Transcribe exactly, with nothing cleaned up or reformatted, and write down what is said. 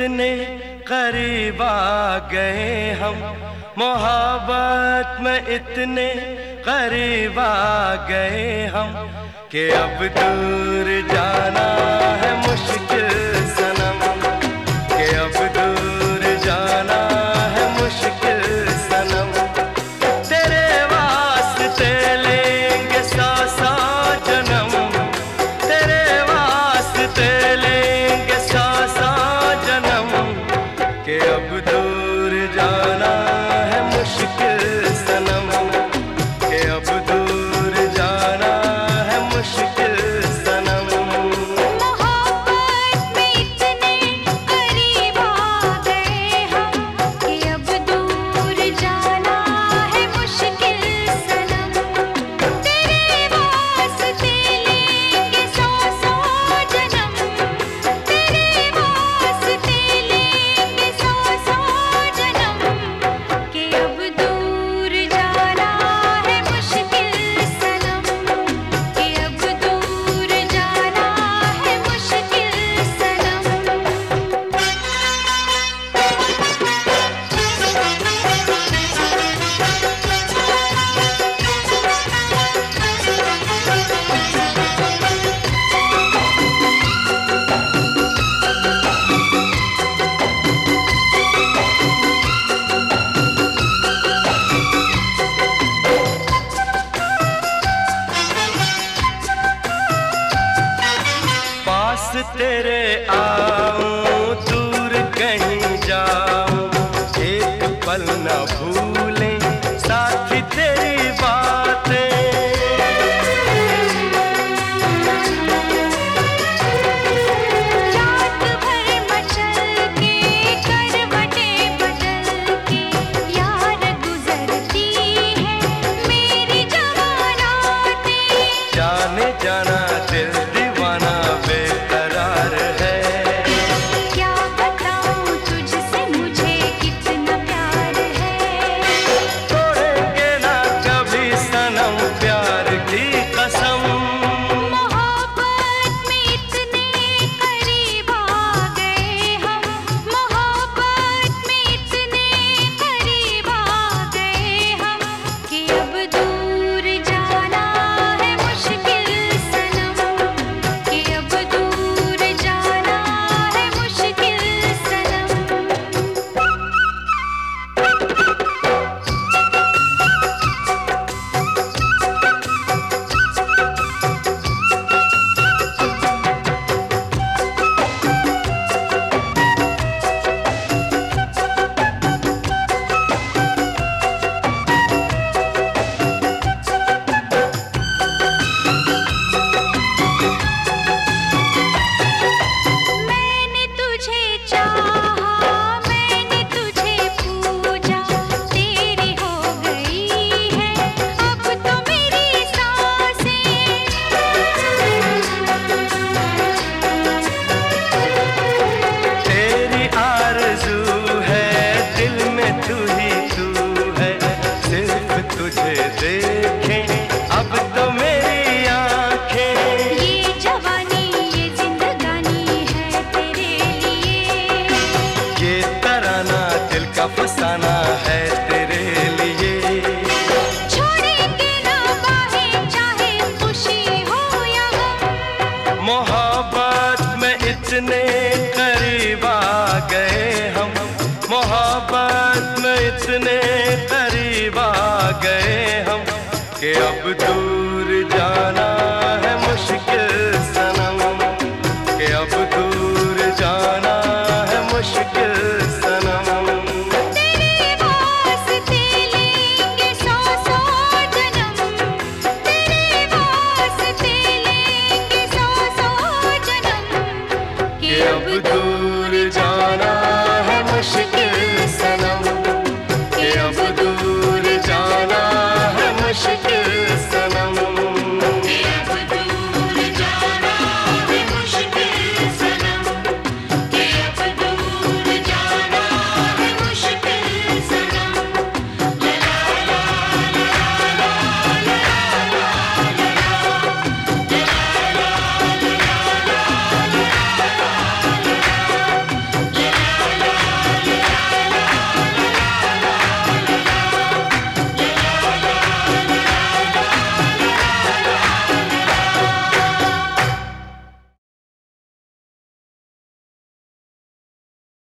इतने करीब आ गए हम, मोहब्बत में इतने करीब आ गए हम कि अब दूर जाना है मुश्किल सनम, कि अब दूर जाना है मुश्किल सनम। तेरे वास्ते लेंगे सौ सौ जन्म, तेरे वास्ते लेंगे सौ सौ जन्म, कि अब दूर जाना है मुश्किल सनम, कि अब दूर जाना है मुश्किल सनम। मोहब्बत में इतने करीब आ गए हम कि अब दूर जाना है मुश्किल सनम। तेरे वास्ते लेंगे सौ सौ जन्म, तेरे वास्ते लेंगे सौ सौ जन्म, कि अब दूर जाना है मुश्किल सनम, कि अब दूर जाना है मुश्किल सनम। पास तेरे आऊं दूर कहीं जाऊं, एक पल न भूले साथी तेरी बातें। रात भर मचल के करवटें बदल के यार गुजरती है मेरी जवानातें। जाने जाना दिल दीवाना बेकरार है, क्या बताऊं तुझसे मुझे कितना प्यार है। तोड़ेंगे ना कभी सनम प्यार की कसम। मोहब्बत में इतने करीब आ गए हम, मोहब्बत में इतने करीब आ गए हम कि अब दूर जाना है मुश्किल सनम, कि अब दूर जाना है मुश्किल सनम। मैंने तुझे चाहा, मैंने तुझे पूजा, तेरी हो गई है अब तो मेरी सांसें। तेरी आरज़ू है दिल में तू ही तू है, सिर्फ तुझे देखें अब तो मेरी आंखें। ये जवानी ये जिंदगानी है तेरे लिए, ये तराना दिल का फसाना है तेरे लिए। छोड़ेंगे ना बाहें चाहे खुशी हो या गम। मोहब्बत में इतने करीब आ गए हम, मोहब्बत में इतने करीब आ गए हम कि अब दूर